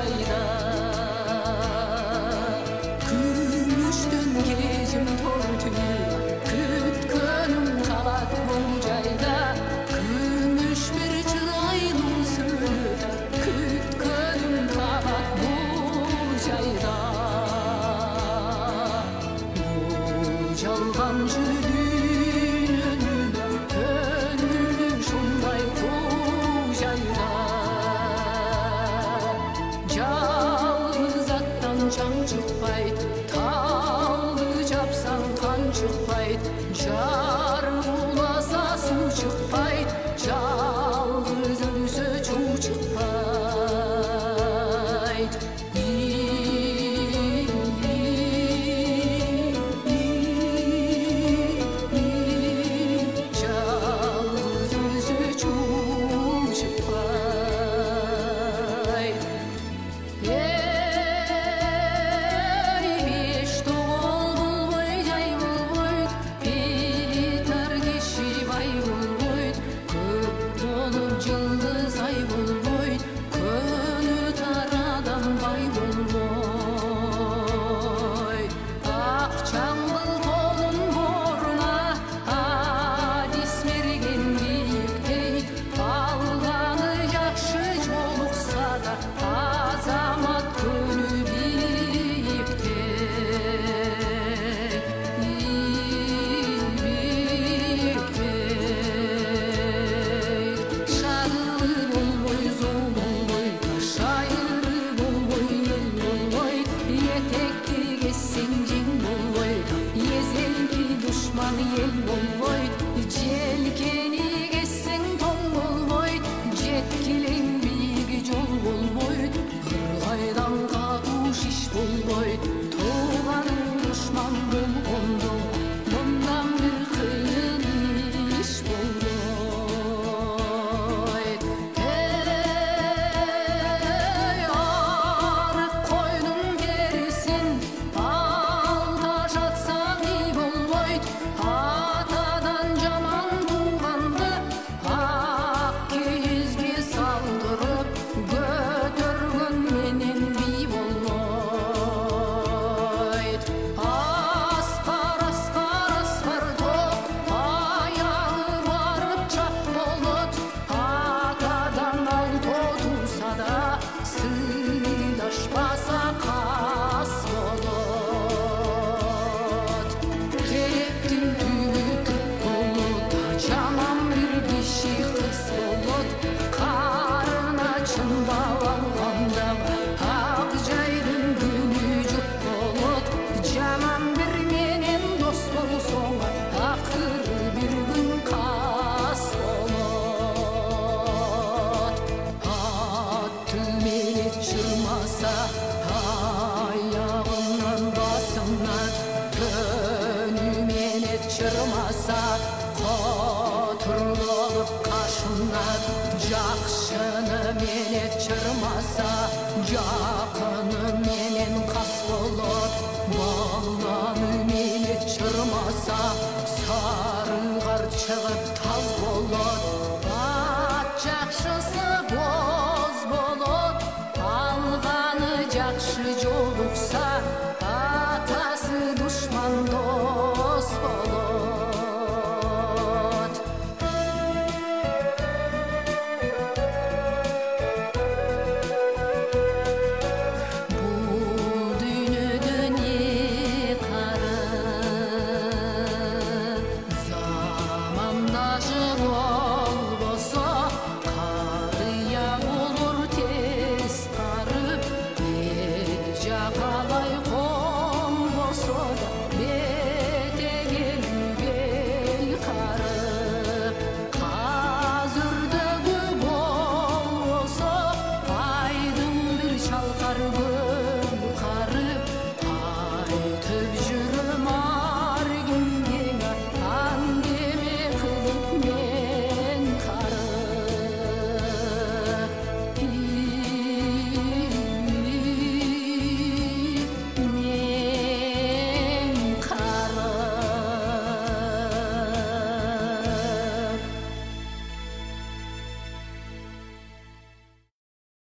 жайда күмүштөн кезим торту күткөнүм калат бул жайда күмүш бир чырайлуу сүрөт күткөнүм калат бул жайда бул жалганчы жан чыкпайт талды жапсаң кан чыкпайт жар буласа суу чыкпайт жалгыз өлсө чуу чыкпайт жалгыз өлсө чуу чыкпайт Düşman ел болбойт, желкени кессең тоң болбойт, жеткилең бийиги жол болбойт, ыргайдан катуу шиш болбойт, тууганың душман болгондо мындан бир кыйын иш болбойт. Арык койдун терисин алда жатсаң ий болбойт, атадан жаман туганды ак кийизге салдырып көтөргөн менен бий болбойт. Аскар аскар аскар топ аягы барып чап болот, атадан алто туса да сыйлашпаса кас болот. Керектин түбү түп болот, жаман бир киши кыз болот, карына чындап алганда ак жайдын күнү жок болот. Жаман бир менен дос болсоң акыры бир күн кас болот. Аты менет чырмаса аягынан басынат, көнү менет чырмаса котур болуп кашынат, жакшыны менет чырмаса